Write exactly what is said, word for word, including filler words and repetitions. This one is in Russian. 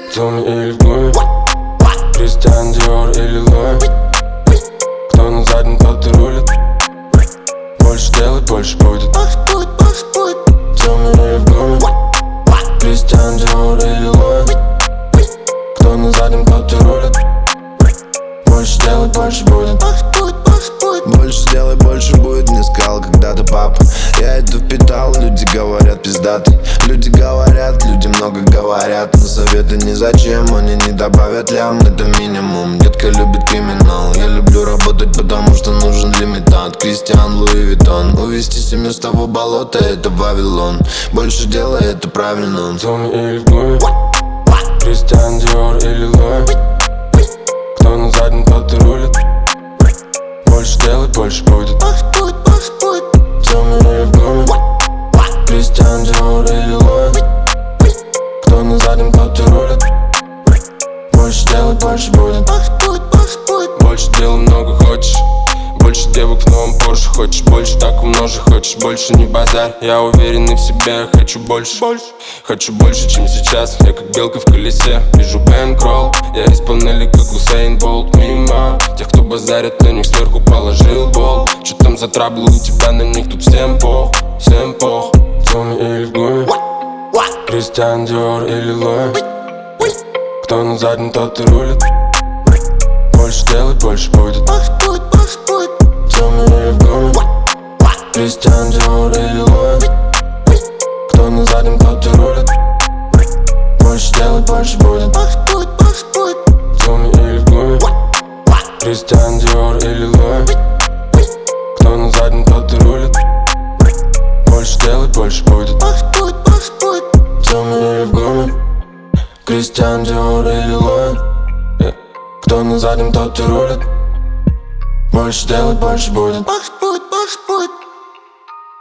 Томми или в гуме, Кристиан Диор или Луи. Кто на заднем, тот и рулит. Больше делай, больше будет. Томми или в гуме, Кристиан Диор или Луи. Кто на заднем, тот и рулит. Больше делай, больше будет. Больше сделай, больше будет, мне сказал когда-то папа. Я это впитал, люди говорят пиздатый. Люди говорят, люди много говорят, но советы ни зачем, они не добавят лям, это минимум. Детка любит криминал, я люблю работать, потому что нужен лимитант. Кристиан, Луи Виттон, увести семью с того болота, это Вавилон. Больше делай, это правильно. Томми или в гуме, Кристиан Диор или Луи. Кто на заднем, тот и рулит. Больше делай, больше будет. Томми или в гуме, Кристиан Диор или Луи. Кто на заднем, тот и рулит. Больше делай, больше будет. Больше делай, много хочешь. Больше девок в новом Порше. Хочешь больше, так умножи. Хочешь больше, не базарь. Я уверенный в себе, хочу больше, больше. Хочу больше, чем сейчас. Я как белка в колесе. Вижу бэнкролл. Я из панели, как Усейн Болт. Мимо тех, кто базарит, на них сверху положил бол. Че там за траблы у тебя, на них тут всем пох. Всем пох. Томми или в гуме, Кристиан Диор или Луи. Кто на заднем, тот и рулит. Больше делай, больше будет. Томми или в гуме, Кристиан Диор или Луи. Кто на заднем, тот и рулит. Больше делай, больше будет. Томми или в гуме, Кристиан Диор или Луи. Кто на заднем, тот и рулит. Больше делай, больше будет. Томми или в гуме, Кристиан Диор или Луи. Кто на заднем, тот и рулит. Больше делай, больше будет.